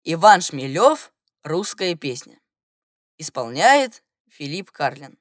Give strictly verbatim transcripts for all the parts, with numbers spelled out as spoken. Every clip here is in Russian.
Иван Шмелев. Русская песня. Исполняет Филипп Карлин.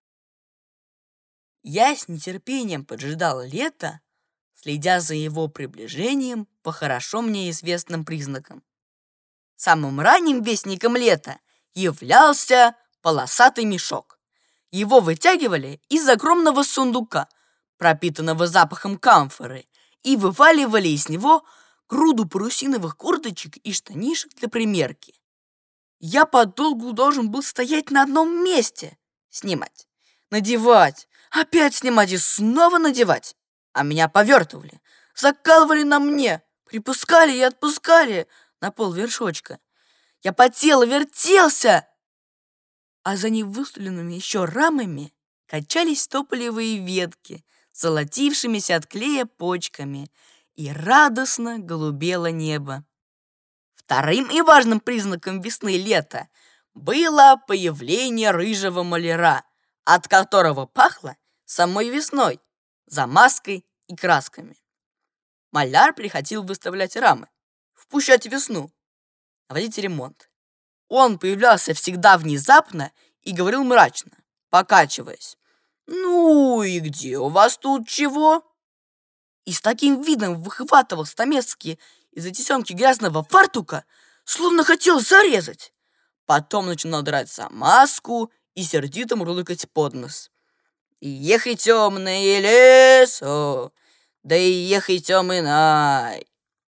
Я с нетерпением поджидал лета, следя за его приближением по хорошо мне известным признакам. Самым ранним вестником лета являлся полосатый мешок. Его вытягивали из огромного сундука, пропитанного запахом камфоры, и вываливали из него груду парусиновых курточек и штанишек для примерки. Я подолгу должен был стоять на одном месте, снимать, надевать, опять снимать и снова надевать. А меня повертывали, закалывали на мне, припускали и отпускали на полвершочка. Я потел и вертелся, а за невыстреленными еще рамами качались тополевые ветки с золотившимися от клея почками, и радостно голубело небо. Вторым и важным признаком весны-лета было появление рыжего маляра, от которого пахло самой весной, замазкой и красками. Маляр приходил выставлять рамы, впущать весну, наводить ремонт. Он появлялся всегда внезапно и говорил мрачно, покачиваясь: «Ну и где у вас тут чего?» И с таким видом выхватывал стамески из-за тесемки грязного фартука, словно хотел зарезать. Потом начинал драть замазку и сердито мурлыкать под нос: «Ехай, темный лесо, да и ехай, темный най».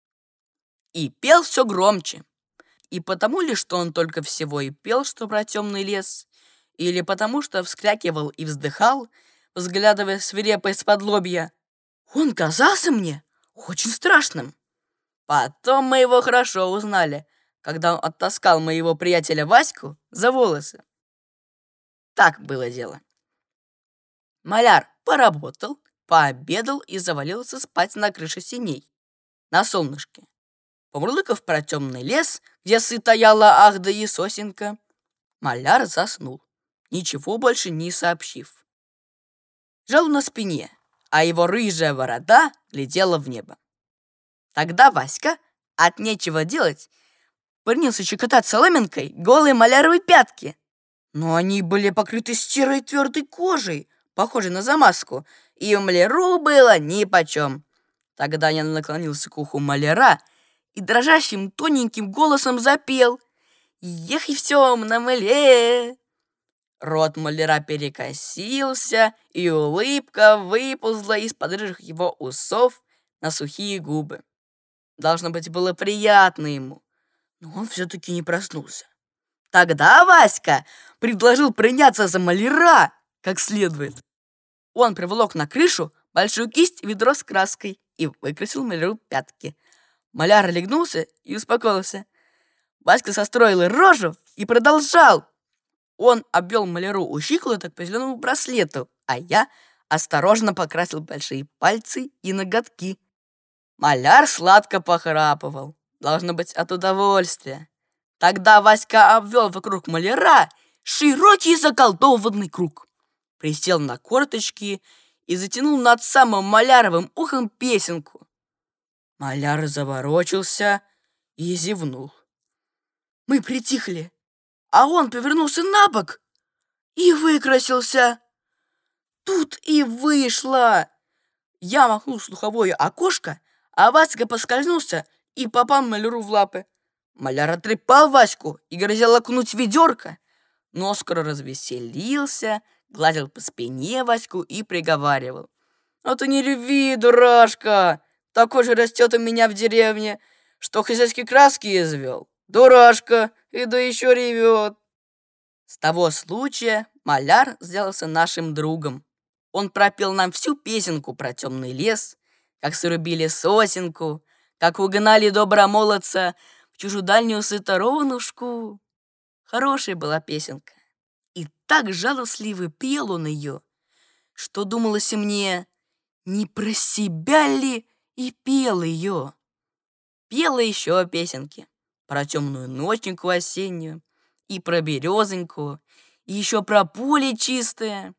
И пел все громче. И потому ли, что он только всего и пел, что про темный лес, или потому, что вскрякивал и вздыхал, взглядывая свирепо из-под лобья, он казался мне очень страшным. Потом мы его хорошо узнали, когда он оттаскал моего приятеля Ваську за волосы. Так было дело. Маляр поработал, пообедал и завалился спать на крыше сеней, на солнышке. Помурлыкав про темный лес, где сытояла ах да и сосенка, маляр заснул, ничего больше не сообщив. Жал на спине, а его рыжая борода глядела в небо. Тогда Васька, от нечего делать, принялся щекотать соломинкой голые маляровые пятки. Но они были покрыты серой твердой кожей, похожей на замазку, и маляру было нипочем. Тогда я наклонился к уху маляра и дрожащим тоненьким голосом запел: «Ехай в темном ле». Рот маляра перекосился, и улыбка выползла из-под рыжих его усов на сухие губы. Должно быть, было приятно ему, но он все-таки не проснулся. Тогда Васька предложил приняться за маляра как следует. Он приволок на крышу большую кисть и ведро с краской и выкрасил маляру пятки. Маляр легнулся и успокоился. Васька состроил рожу и продолжал. Он обвел маляру у щиколоток по зеленому браслету, а я осторожно покрасил большие пальцы и ноготки. Маляр сладко похрапывал, должно быть, от удовольствия. Тогда Васька обвел вокруг маляра широкий заколдованный круг, присел на корточки и затянул над самым маляровым ухом песенку. Маляр заворочился и зевнул. Мы притихли, а он повернулся на бок и выкрасился. Тут и вышло. Я махнул в слуховое окошко, а Васька поскользнулся и попал маляру в лапы. Маляр отрепал Ваську и грозил окунуть в ведерко, но скоро развеселился, гладил по спине Ваську и приговаривал: «А ты не реви, дурашка, такой же растет у меня в деревне, что хозяйские краски извел. Дурашка, и да еще ревет». С того случая маляр сделался нашим другом. Он пропел нам всю песенку про темный лес, как срубили сосенку, как угнали добромолодца в чужую дальнюю сыторовнушку. Хорошая была песенка, и так жалостливо пел он ее, что думалось мне, не про себя ли и пел ее. Пела еще песенки про темную ноченьку осеннюю, и про березоньку, и еще про поле чистое.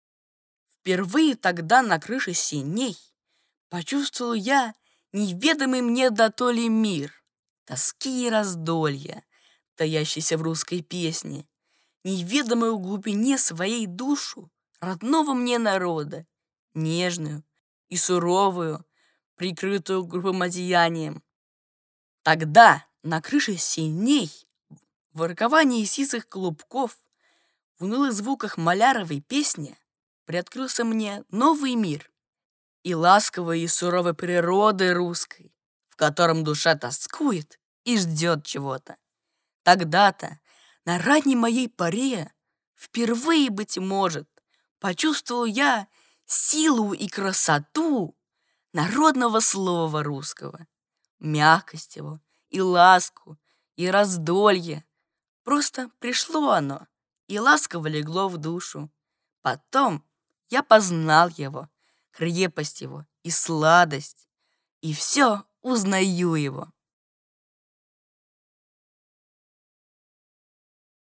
Впервые тогда на крыше сеней почувствовал я неведомый мне дотоле мир. тоски и раздолья, таящейся в русской песне, неведомую в глубине своей душу родного мне народа, нежную и суровую, прикрытую грубым одеянием. Тогда на крыше синей, в ворковании сизых клубков, в унылых звуках маляровой песни приоткрылся мне новый мир и ласковой и суровой природы русской, в котором душа тоскует и ждет чего-то. Тогда-то, на ранней моей поре, впервые, быть может, почувствовал я силу и красоту народного слова русского, мягкость его и ласку, и раздолье. Просто пришло оно и ласково легло в душу. Потом я познал его, крепость его и сладость, и все узнаю его.